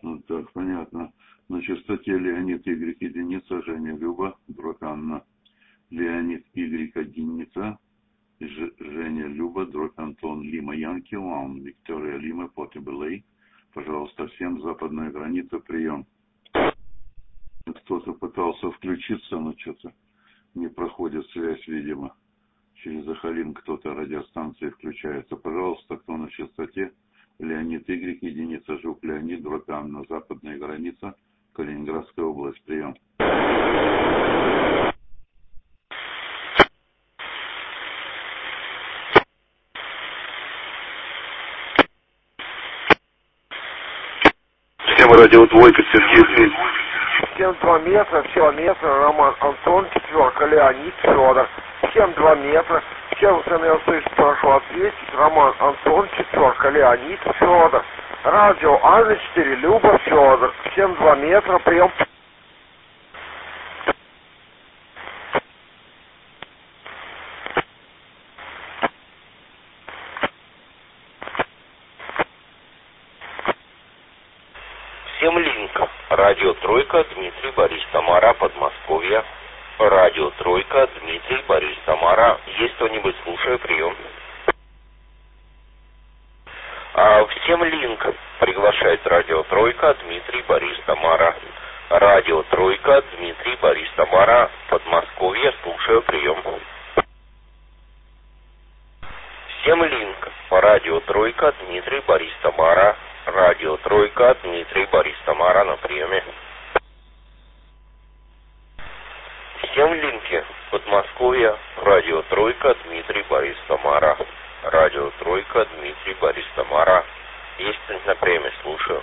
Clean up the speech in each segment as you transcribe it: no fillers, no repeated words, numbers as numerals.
Вот так, понятно. На частоте Леонид Y единица, Женя Люба, дробь Анна. Леонид Y единица, Женя Люба, дробь Антон, Лима Янки, Лаун, Виктория Лима, Потебелей. Пожалуйста, всем западная граница, прием. Кто-то пытался включиться, но что-то не проходит связь, видимо. Через Ахалин кто-то радиостанции включается. Пожалуйста, кто на частоте? Леонид Y, единица, Жук Леонид, дробь Анна, западная граница, Калининградская область, прием. Всем радио двойка, Сергей. Всем 2 метра, километра, Роман Антон, 4, Леонид, Федор. Всем 2 метра, всем СНЛ слышит, прошу ответить, Роман Антон, 4, Леонид, Федор. Радио Анна 4, Люба, Федор. Всем 2 метра, прием. Всем линк. Радио Тройка, Дмитрий, Борис, Тамара, Подмосковье. Радио Тройка, Дмитрий, Борис, Тамара. Есть кто-нибудь? Слушаю, прием. Всем линк. Приглашает Радио Тройка, Дмитрий, Борис, Тамара. Радио Тройка, Дмитрий, Борис, Тамара. Подмосковье. Слушаю, прием. Всем линк. Радио Тройка, Дмитрий, Борис, Тамара. Радио Тройка, Дмитрий, Борис, Тамара на приеме. Всем линки. Подмосковье. Радио Тройка, Дмитрий, Борис, Тамара. Радио Тройка, Дмитрий, Борис, Тамара. Есть кто-нибудь на приеме? Слушаю.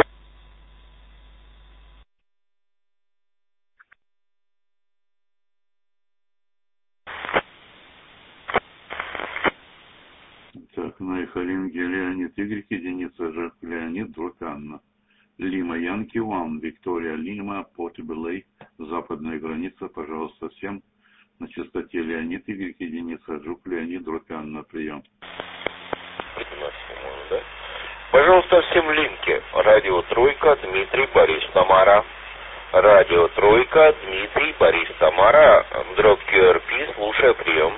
Так, на Ихалинге Леонид Y, единица, Ж, Леонид, дробь Анна. Лима Янки, Уан, Виктория Лима, Потебелей, западная граница, пожалуйста, всем на частоте Леонид Y, единица, Жук Леонид, дробь Анна, прием. Да? Пожалуйста, всем линки. Радио Тройка, Дмитрий, Борис, Тамара. Радио Тройка, Дмитрий, Борис, Тамара. Дробь QRP, слушаю, прием.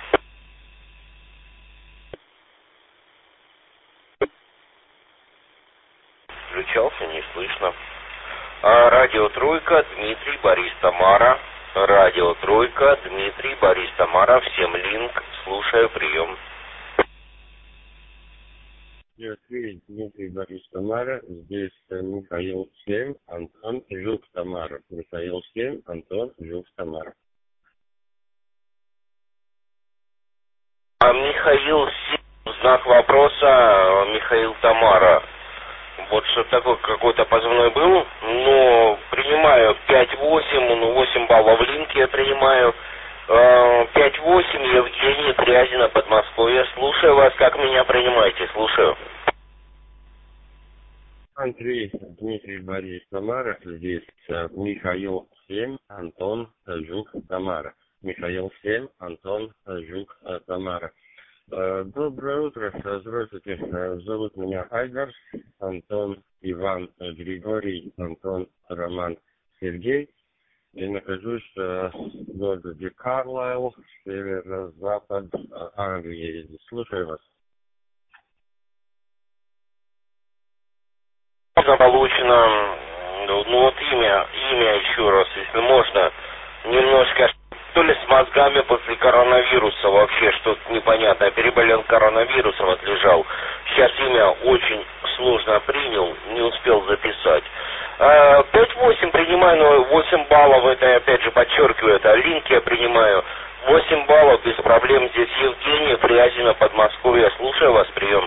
Включался, не слышно. Радио Тройка, Дмитрий, Борис, Тамара. Радио Тройка, Дмитрий, Борис, Тамара. Всем линк, слушаю, прием. Дмитрий, Борис, Тамара. Здесь Михаил 7, Антон, Жук, Тамара. Михаил 7, Антон, Жук, Тамара. Михаил 7, знак вопроса, Михаил, Тамара. Вот что такое какой-то позывной был, но принимаю 5-8, 8 баллов в линке я принимаю. 5-8, Евгений, Трязина, Подмосковье. Слушаю вас, как меня принимаете, слушаю. Андрей, Дмитрий, Борис, Тамара. Здесь Михаил 7, Антон, Жук, Тамара. Михаил 7, Антон, Жук, Тамара. Доброе утро, здравствуйте. Зовут меня Айгар, Антон, Иван, Григорий, Антон, Роман, Сергей. И нахожусь в городе Карлайл, северо-запад Англии. Слушаю вас. Получено, ну вот имя еще раз, если можно, немножко, то ли с мозгами после коронавируса вообще, что-то непонятное, переболел коронавирусом, отлежал. Сейчас имя очень сложно принял, не успел записать. 5-8 принимаю, но 8 баллов, это я опять же подчеркиваю, это линки я принимаю. 8 баллов без проблем. Здесь Евгений, Фрязино, Подмосковье. Слушаю вас, прием.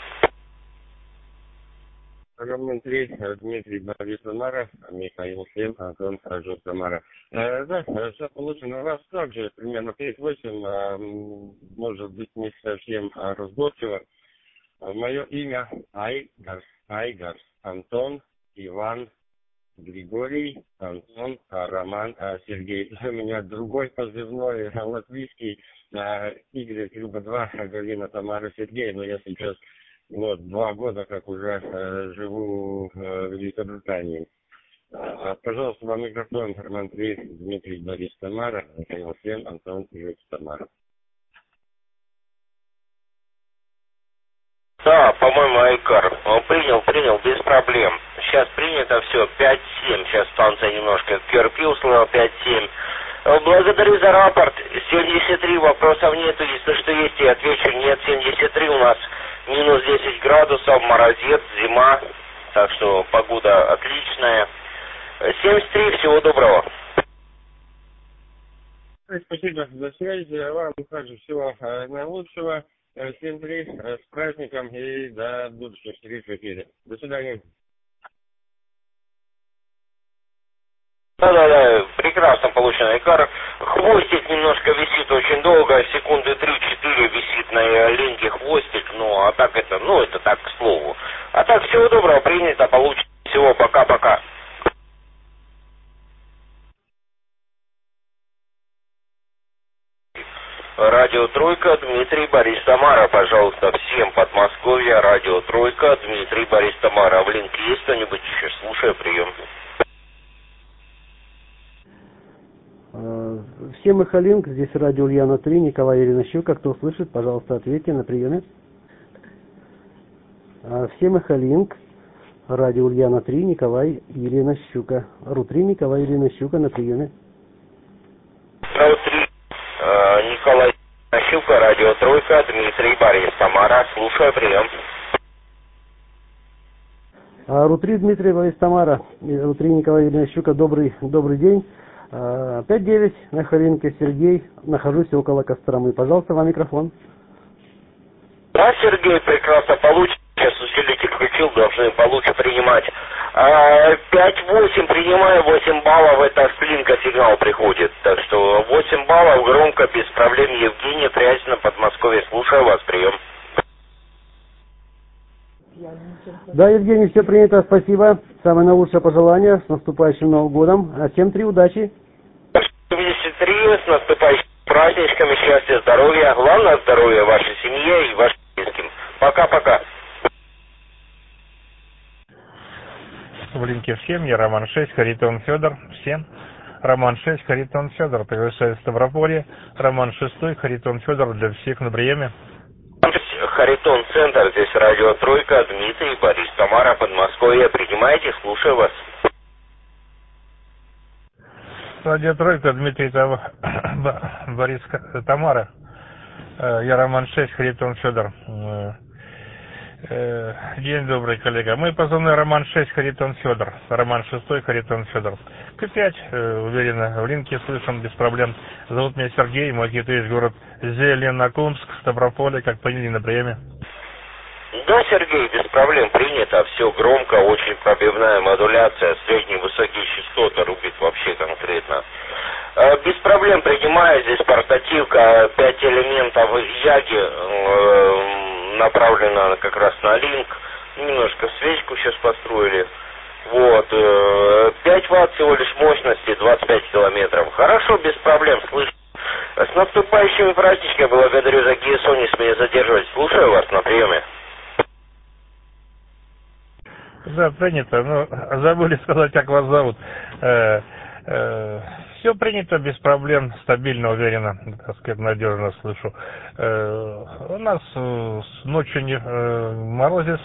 Роман 3, Дмитрий, Борис, Тамара, Михаил 7, Антон, Жук, Тамара. Да, все получено. У вас также примерно 5-8, может быть не совсем разборчиво. Мое имя Айгар, Антон, Иван, Григорий, Антон, Роман, Сергей. У меня другой позывной латвийский, Y, Люба 2, Галина, Тамара, Сергей, но я сейчас Вот, 2 года как уже живу в Великобритании. Пожалуйста, вам микрофон, Роман 3, Дмитрий, Борис, Тамара, Михаил 7, Антон, Жить, Тамара. Да, по-моему, Айкар. Он принял, без проблем. Сейчас принято все, 5-7. Сейчас станция немножко вперпил, слово 5-7. Благодарю за рапорт. 73, вопросов нету. Если что есть, я отвечу. Нет, 73 у нас минус 10 градусов, морозец, зима. Так что погода отличная. 73, всего доброго. Спасибо за связь. Вам также всего наилучшего. Всем привет, с праздником и до будущих встреч в эфире. До свидания. Да, прекрасно получен Айкар. Хвостик немножко висит очень долго, секунды 3-4 висит на ленте хвостик, ну, а так это, ну, это так, к слову. А так, всего доброго, принято, получено, всего, пока-пока. Радио Тройка, Дмитрий, Борис, Тамара, пожалуйста, всем Подмосковья, Радио Тройка, Дмитрий, Борис, Тамара. В линке есть кто-нибудь еще? Слушаю, прием. Всем Михалинг, здесь радио Ульяна 3, Николай Ирина Щука. Кто слышит, пожалуйста, ответьте на приеме. Всем Михалинг, радио Ульяна 3, Николай Ирина Щука. РУ-3, Николай Ирина Щука на приеме. РУ-3, Николай Ирина Щука, Радио Тройка, Дмитрий, Борис, Тамара. Слушаю, прием. РУ-3, Дмитрий, Борис, Тамара. РУ-3, Николай Ирина Щука. Добрый день. 5-9, на Харинке, Сергей, нахожусь около Костромы. Пожалуйста, вам микрофон. Да, Сергей, прекрасно получится. Сейчас усилитель включил, должны получше принимать. 5-8 принимаю, 8 баллов, это сплинка сигнал приходит. Так что 8 баллов, громко, без проблем. Евгений, Фрязино, Подмосковье. Слушаю вас, прием. Да, Евгений, все принято, спасибо. Самое наилучшее пожелание, с наступающим Новым годом. Всем 3, удачи. 73, с наступающими праздничками, счастья, здоровья. Главное здоровья вашей семье и вашим близким. Пока-пока. В линке всем, я Роман 6, Харитон Федор. Всем. Роман 6, Харитон Федор. Приглашаю в Ставрополье. Роман 6, Харитон Федор для всех на приеме. Харитон Центр, здесь Радио Тройка, Дмитрий, Борис, Тамара, Подмосковье. Принимайте, слушаю вас. Радио Тройка, Дмитрий, Борис, Тамара. Я Роман 6, Харитон Федор. День добрый, коллега. Мы позывной Роман 6, Харитон Федор. Роман 6, Харитон Федор. К5, уверенно, в линке слышим без проблем. Зовут меня Сергей, мой есть город Зеленокумск, Ставрополе, как поняли на приеме. Да, Сергей, без проблем принято. Все громко, очень пробивная модуляция, средние высокие частоты рубит вообще конкретно. Без проблем принимаю, здесь портативка, 5 элементов Яги, направлена как раз на линк. Немножко свечку сейчас построили. Вот. 5 ватт всего лишь мощности, 25 километров. Хорошо, без проблем, слышу. С наступающими праздничками, благодарю за ГСО, не смею задерживать. Слушаю вас на приеме. Да, принято. Ну, забыли сказать, как вас зовут. Все принято, без проблем, стабильно, уверенно, так сказать, надежно слышу. У нас ночью морозец,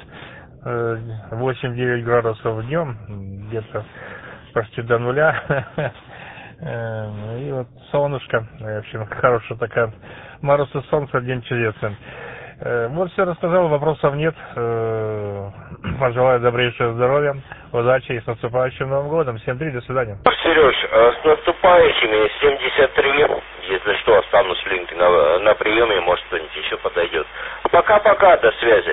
8-9 градусов днем, где-то почти до нуля. И вот солнышко, в общем, хорошая такая, мороз и солнце, день чудесный. Вот все рассказал, вопросов нет. Пожелаю добрейшего здоровья, удачи и с наступающим Новым годом. Всем привет, до свидания. Сереж, с наступающими, 73, если что, останусь в линке на приеме, может кто-нибудь еще подойдет. Пока-пока, до связи.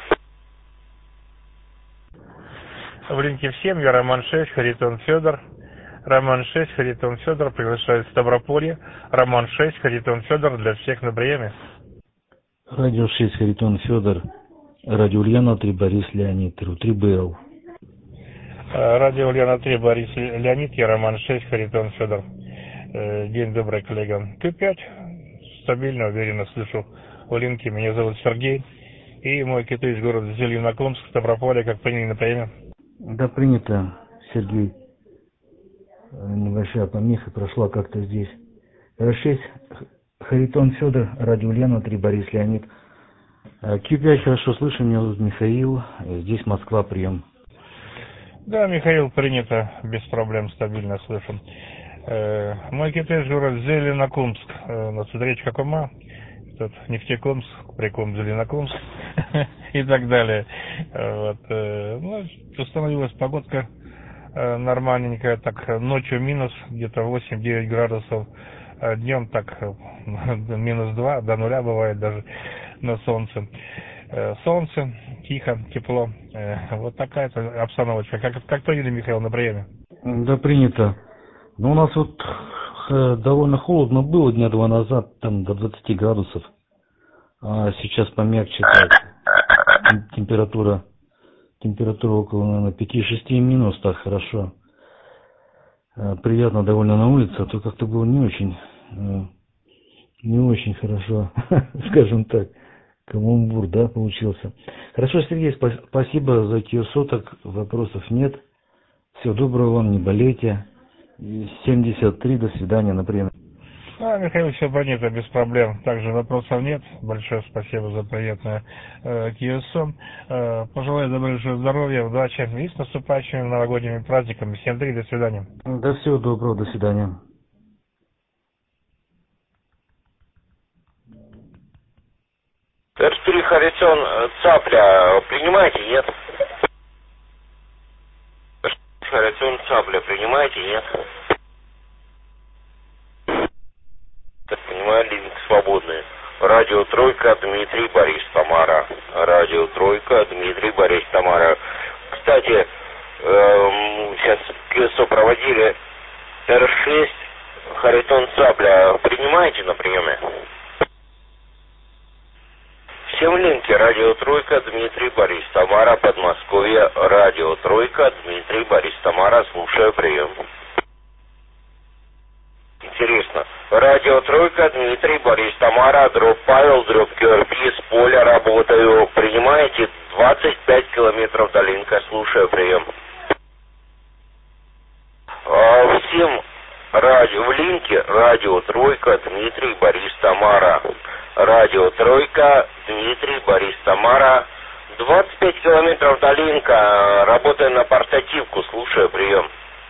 В линке всем, я Роман 6, Харитон Федор. Роман 6, Харитон Федор, приглашаю в Ставрополье. Роман 6, Харитон Федор, для всех на приеме. Радио 6, Харитон Федор. Радио Ульяна 3, Борис Леонид, РУ-3, БЛ. Радио Ульяна 3, Борис Леонид, я Роман 6, Харитон Федор. День добрый, коллега. К5, стабильно, уверенно слышу в линке. Меня зовут Сергей. И мой китайский город Зеленокумск, Ставрополе, как приняли на приеме? Да, принято, Сергей. Небольшая помеха прошла как-то здесь. Q6, Харитон Федор, радио Ульяна, 3, Борис Леонид. Q5, хорошо слышим, меня зовут Михаил, здесь Москва, прием. Да, Михаил, принято, без проблем, стабильно слышим. Мой китайский город Зеленокумск, на речка Кума, тут Нефтекумск, Прикум, Зеленокумск и так далее. Вот, ну, установилась погодка нормальненькая, так ночью минус где-то 8-9 градусов, днем так минус 2, до нуля бывает даже на солнце. Солнце, тихо, тепло. Вот такая-то обстановочка. Как приняли, Михаил, на приеме? Да, принято. Ну, у нас вот довольно холодно было дня 2 назад, там до 20 градусов. А сейчас помягче так. Температура около, наверное, 5-6 минус, так хорошо. Приятно довольно на улице, а то как-то было не очень хорошо, скажем так. Каламбур, да, получился. Хорошо, Сергей, спасибо за соток, вопросов нет. Всего доброго вам, не болейте. 73, до свидания, на прием. Да, Михаил, все понятно, без проблем. Также вопросов нет. Большое спасибо за приятное КИОСО. Пожелаю большого здоровья, удачи и с наступающими новогодними праздниками. Всем 3, до свидания. Да, всего доброго, до свидания. Р4 Харитон Цапля принимаете, нет? Харитон Цапля принимаете, нет? Так понимаю, линии свободные. Радио Тройка, Дмитрий, Борис, Тамара. Радио Тройка, Дмитрий, Борис, Тамара. Кстати, сейчас КСО проводили Р6 Харитон Цапля. Принимаете на приеме? Всем линки. Радио Тройка, Дмитрий, Борис, Тамара, Подмосковье. Радио Тройка, Дмитрий, Борис, Тамара. Слушаю, прием. Интересно. Радио Тройка, Дмитрий, Борис, Тамара, дробь Павел, дробь QRP, с поля работаю. Принимаете 25 километров долинка. Слушаю, прием. Всем радио в линке. Радио Тройка, Дмитрий, Борис, Тамара. Радио Тройка, Дмитрий, Борис, Тамара. 25 километров долинка. Работаю на портативку. Слушаю, прием.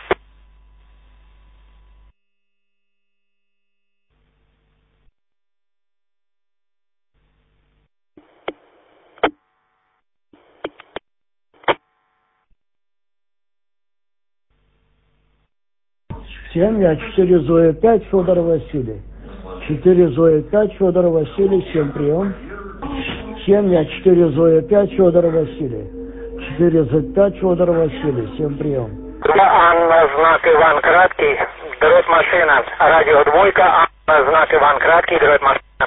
Я 4 Зоя 5, Федор Василий. 4 Зоя 5, Федор Василий, всем прием. 7, 4 Зоя 5, Федор Василий. 4 Зоя 5, Федор Василий, всем прием. Анна, знак Иван Краткий, дробь машина. Радио Двойка, Анна, знак Иван Краткий, дробь машина.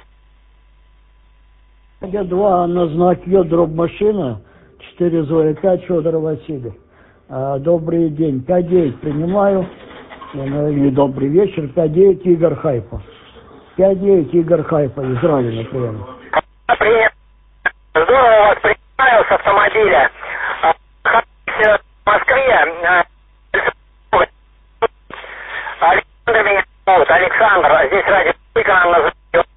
Радио 2, Анна, знак Ё, дробь машина. 4 Зоя 5, Федор Василий. Добрый день, 5-9 принимаю. И добрый вечер, 5-9 Игорь Хайфа. 5-9 Игорь Хайфа, Израиль, например. Привет. Здорово вас принимаю с автомобиля. В Москве. Александр меня зовут. Александр, здесь радио Анна.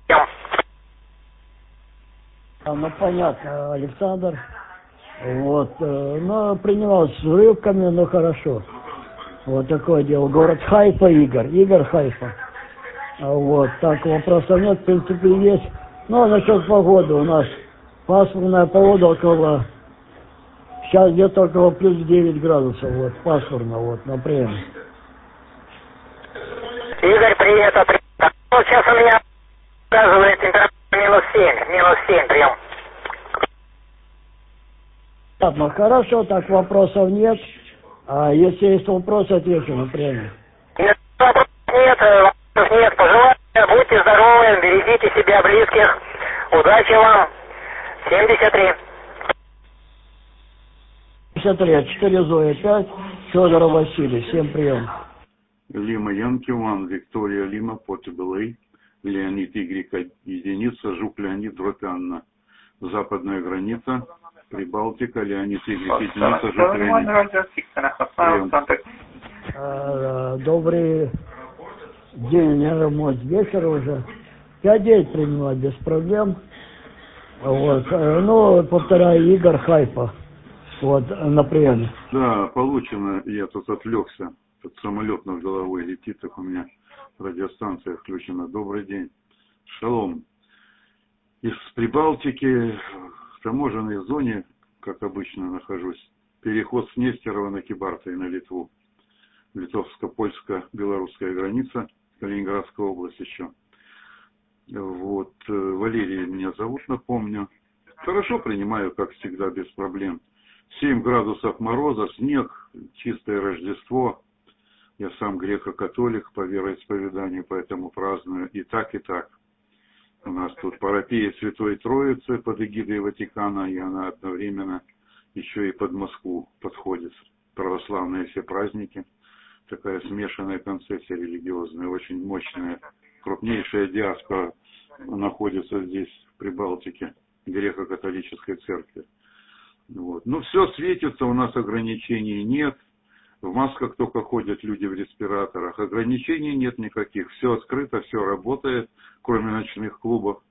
Ну, понятно, Александр. Вот, но принимал с урывками, но хорошо. Вот такое дело. Город Хайфа, Игорь Хайфа. Вот, так, вопросов нет, в принципе, есть. Ну, а насчет погоды у нас пасмурная погода около, сейчас где-то около плюс 9 градусов, вот, пасмурно, вот, например. Игорь, привет, привет. Вот сейчас у меня показывает температура минус 7, прием. Ладно, хорошо, так вопросов нет. А если есть вопросы, отвечу напрямую. Нет, вопросов нет. Пожелаю, будьте здоровы, берегите себя, близких. Удачи вам. 73. 53, 4 Зоя 5, Федор Василий, всем прием. Лима Янки 1, Виктория Лима, Portable A, Леонид Y, единица, Жук Леонид, дробь Анна. западная граница, Прибалтика, Леонид Игорь, единица, Леонид. Добрый день, может, вечер уже. 5-9 принимать без проблем. Вот. Ну, повторяю, Игорь Хайфа. Вот, на приеме. Да, получено. Я тут отвлекся. Тут самолет над головой летит, так у меня радиостанция включена. Добрый день. Шалом. Из Прибалтики в таможенной зоне, как обычно, нахожусь. Переход с Нестерова на Кибарта и на Литву. Литовско-польско-белорусская граница, Калининградская область еще. Вот, Валерий меня зовут, напомню. Хорошо принимаю, как всегда, без проблем. 7 градусов мороза, снег, чистое Рождество. Я сам греко-католик по вероисповеданию, поэтому праздную и так, и так. У нас тут парапия Святой Троицы под эгидой Ватикана, и она одновременно еще и под Москву подходит. Православные все праздники. Такая смешанная концессия религиозная, очень мощная. Крупнейшая диаспора находится здесь, в Прибалтике, греко-католической церкви. Вот. Ну, все светится, у нас ограничений нет. В масках только ходят люди в респираторах. Ограничений нет никаких. Все открыто, все работает, кроме ночных клубов.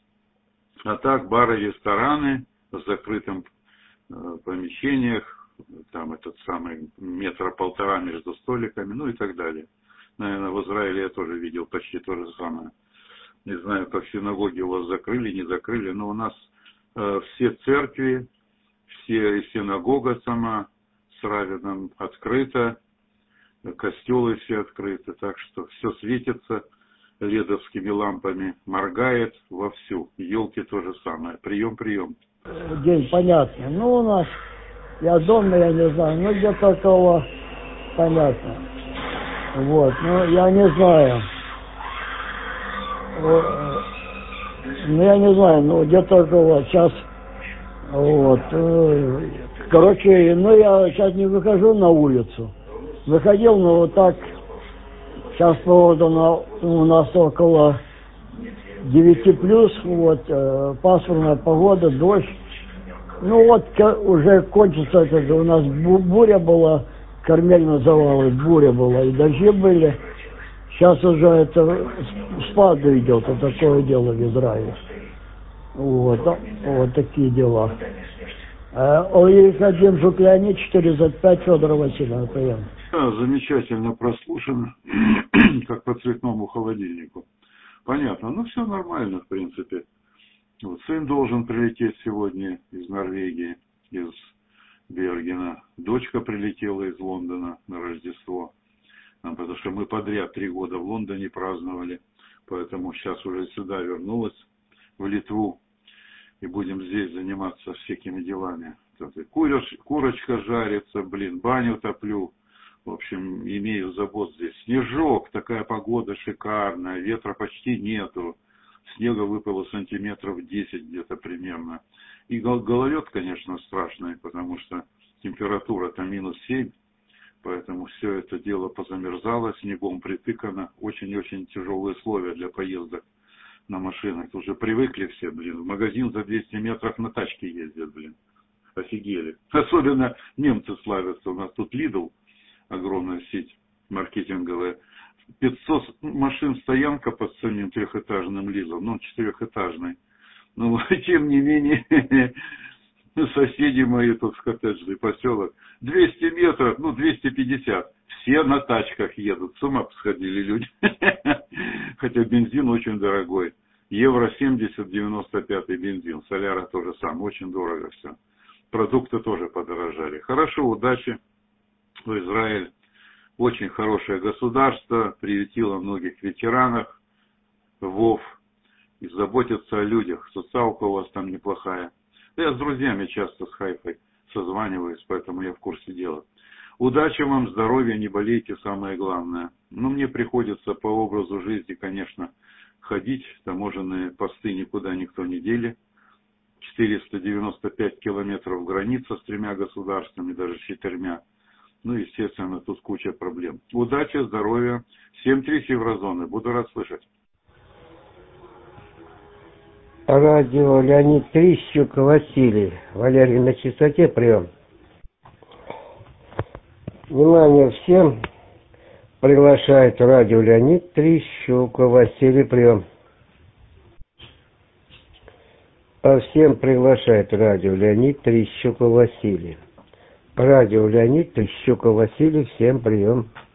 А так, бары, рестораны в закрытом помещениях, там этот самый 1,5 метра между столиками, ну и так далее. Наверное, в Израиле я тоже видел почти то же самое. Не знаю, как синагоги у вас закрыли, не закрыли, но у нас все церкви, все синагога сама с раввином открыта, костелы все открыты, так что все светится ледовскими лампами, моргает вовсю. Елки то же самое. Прием. День понятный. Ну, у нас, я дома, я не знаю, ну, где-то около, понятно. Вот, ну, я не знаю. Ну, я не знаю, ну, где-то около час. Вот. Короче, ну, я сейчас не выхожу на улицу. Выходил, но вот так, сейчас погода у нас около 9 плюс, вот, пасмурная погода, дождь. Ну, вот, уже кончится это, у нас буря была, Кармель называлась, буря была, и дожди были. Сейчас уже это спаду идет, вот такое дело в Израиле. Вот такие дела. Ильич Жук Леонид, 4Z5, Федор Васильевна, прием. Да, замечательно прослушано, как по цветному холодильнику. Понятно, ну все нормально, в принципе. Вот, сын должен прилететь сегодня из Норвегии, из Бергена. Дочка прилетела из Лондона на Рождество. Потому что мы подряд 3 года в Лондоне праздновали. Поэтому сейчас уже сюда вернулась, в Литву. И будем здесь заниматься всякими делами. Курочка жарится, баню топлю. В общем, имею забот здесь. Снежок, такая погода шикарная, ветра почти нету. Снега выпало сантиметров 10 где-то примерно. И гололед, конечно, страшный, потому что температура-то -7. Поэтому все это дело позамерзало, снегом притыкано. Очень-очень тяжелые условия для поездок на машинах. Уже привыкли все, в магазин за 200 метров на тачке ездят, Офигели. Особенно немцы славятся. У нас тут Lidl, огромная сеть маркетинговая. 500 машин стоянка под самим 3-этажным Lidl, 4-этажный. Но тем не менее, соседи мои тут в коттеджный поселок, 200 метров, 250. Все на тачках едут. С ума посходили люди. Хотя бензин очень дорогой. Евро 70, 95 бензин. Соляра тоже сам. Очень дорого все. Продукты тоже подорожали. Хорошо, удачи в Израиль. Очень хорошее государство. Приютило многих ветеранов. ВОВ. И заботится о людях. Социалка у вас там неплохая. Я с друзьями часто с Хайфой созваниваюсь, поэтому я в курсе дела. Удачи вам, здоровья, не болейте, самое главное. Мне приходится по образу жизни, конечно, ходить. Таможенные посты никуда никто не дели. 495 километров граница с 3 государствами, даже с 4. Естественно, тут куча проблем. Удачи, здоровья. 7-3 Еврозоны. Буду рад слышать. Радио Леонид Трищук, Василий. Валерий на частоте, прием. Внимание всем. Приглашает радио Леонид Трищук, Василий, прием. Всем приглашает радио Леонид Трищук, Василий. Радио Леонид Трищук, Василий, всем прием.